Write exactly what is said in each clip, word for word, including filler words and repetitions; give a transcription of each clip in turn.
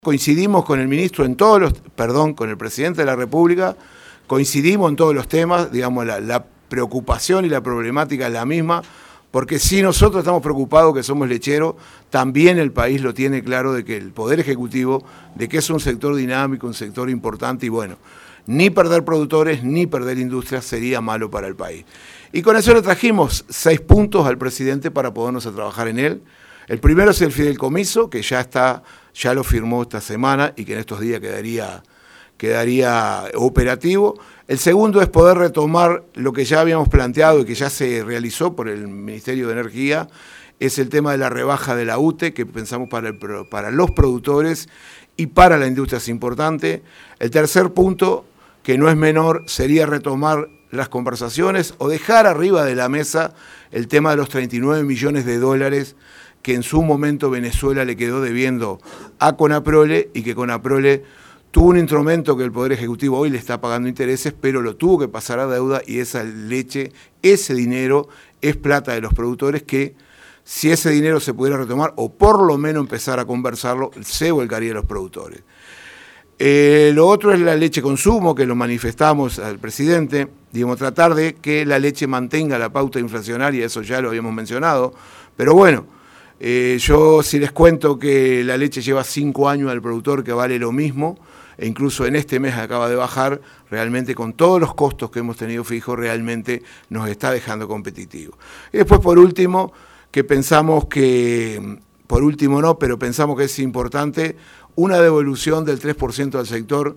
Coincidimos con el ministro en todos los, perdón, con el presidente de la República, coincidimos en todos los temas, digamos, la, la preocupación y la problemática es la misma, porque si nosotros estamos preocupados que somos lecheros, también el país lo tiene claro de que el Poder Ejecutivo, de que es un sector dinámico, un sector importante y bueno, ni perder productores ni perder industria sería malo para el país. Y con eso le trajimos seis puntos al presidente para podernos a trabajar en él. El primero es el fideicomiso, que ya está, ya lo firmó esta semana y que en estos días quedaría, quedaría operativo. El segundo es poder retomar lo que ya habíamos planteado y que ya se realizó por el Ministerio de Energía, es el tema de la rebaja de la U T E, que pensamos para, el, para los productores y para la industria es importante. El tercer punto, que no es menor, sería retomar las conversaciones o dejar arriba de la mesa el tema de los treinta y nueve millones de dólares que en su momento Venezuela le quedó debiendo a Conaprole y que Conaprole tuvo un instrumento que el Poder Ejecutivo hoy le está pagando intereses, pero lo tuvo que pasar a deuda y esa leche, ese dinero es plata de los productores que si ese dinero se pudiera retomar o por lo menos empezar a conversarlo, se volcaría a los productores. Eh, lo otro es la leche consumo, que lo manifestamos al presidente, digamos, tratar de que la leche mantenga la pauta inflacionaria, eso ya lo habíamos mencionado, pero bueno, Eh, yo si les cuento que la leche lleva cinco años al productor que vale lo mismo, e incluso en este mes acaba de bajar, realmente con todos los costos que hemos tenido fijos, realmente nos está dejando competitivos. Y después por último, que pensamos que, por último no, pero pensamos que es importante una devolución del tres por ciento al sector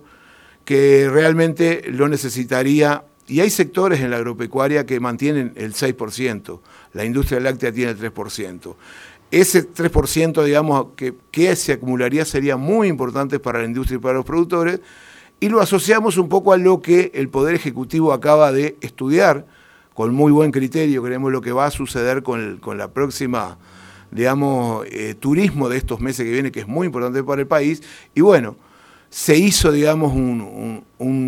que realmente lo necesitaría. Y hay sectores en la agropecuaria que mantienen el seis por ciento, la industria láctea tiene el tres por ciento. Ese tres por ciento, digamos, que, que se acumularía sería muy importante para la industria y para los productores, y lo asociamos un poco a lo que el Poder Ejecutivo acaba de estudiar, con muy buen criterio, creemos lo que va a suceder con, el, con la próxima, digamos, eh, turismo de estos meses que viene, que es muy importante para el país, y bueno, se hizo, digamos, un, un,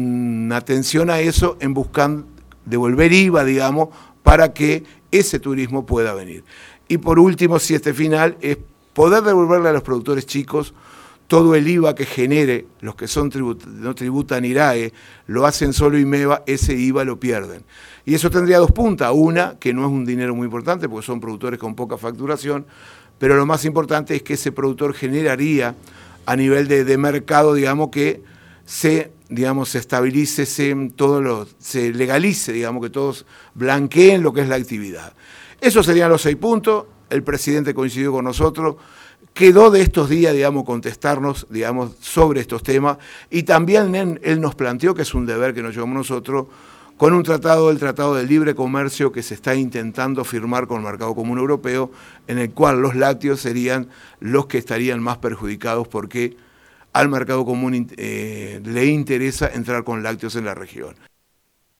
una atención a eso en buscar devolver I V A, digamos, para que ese turismo pueda venir. Y por último, si este final es poder devolverle a los productores chicos todo el I V A que genere, los que son tribut no tributan I R A E, lo hacen solo IMEVA, ese I V A lo pierden. Y eso tendría dos puntas, una, que no es un dinero muy importante, porque son productores con poca facturación, pero lo más importante es que ese productor generaría a nivel de, de mercado, digamos, que se, digamos, se estabilice, se, todo lo, se legalice, digamos, que todos blanqueen lo que es la actividad. Esos serían los seis puntos, el presidente coincidió con nosotros, quedó de estos días, digamos, contestarnos, digamos, sobre estos temas, y también él, él nos planteó que es un deber que nos llevamos nosotros, con un tratado, el Tratado de Libre Comercio que se está intentando firmar con el Mercado Común Europeo, en el cual los lácteos serían los que estarían más perjudicados porque al Mercado Común eh, le interesa entrar con lácteos en la región.